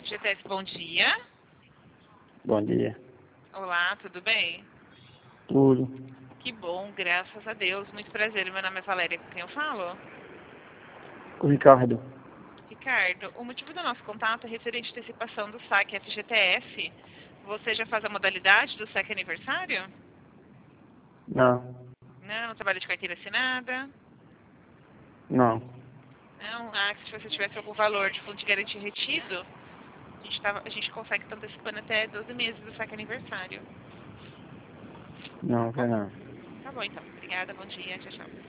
FGTS, bom dia. Bom dia. Olá, tudo bem? Tudo. Que bom, graças a Deus. Muito prazer, meu nome é Valéria, com quem eu falo? O Ricardo. Ricardo, o motivo do nosso contato é referente à antecipação do saque FGTS. Você já faz a modalidade do saque aniversário? Não. Não, trabalha de carteira assinada? Não. Não? Ah, se você tivesse algum valor de fundo de garantia retido, a gente consegue estar antecipando até 12 meses do saque aniversário. Não, Bom, não. tá bom então. Obrigada, bom dia, tchau, tchau.